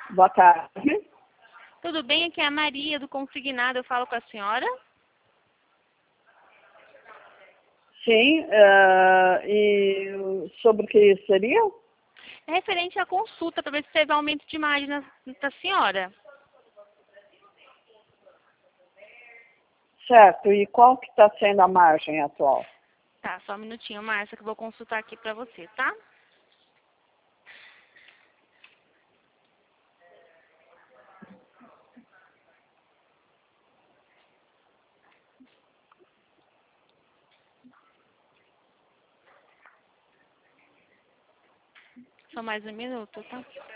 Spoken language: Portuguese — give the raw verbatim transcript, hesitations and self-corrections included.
Boa tarde. Tudo bem? Aqui é a Maria do Consignado. Eu falo com a senhora? Sim, uh, e sobre o que seria? É referente à consulta para ver se teve aumento de imagem na, da senhora. Certo, e qual que está sendo a margem atual? Tá, só um minutinho, Márcia, que eu vou consultar aqui para você, tá? Só mais um minuto, tá?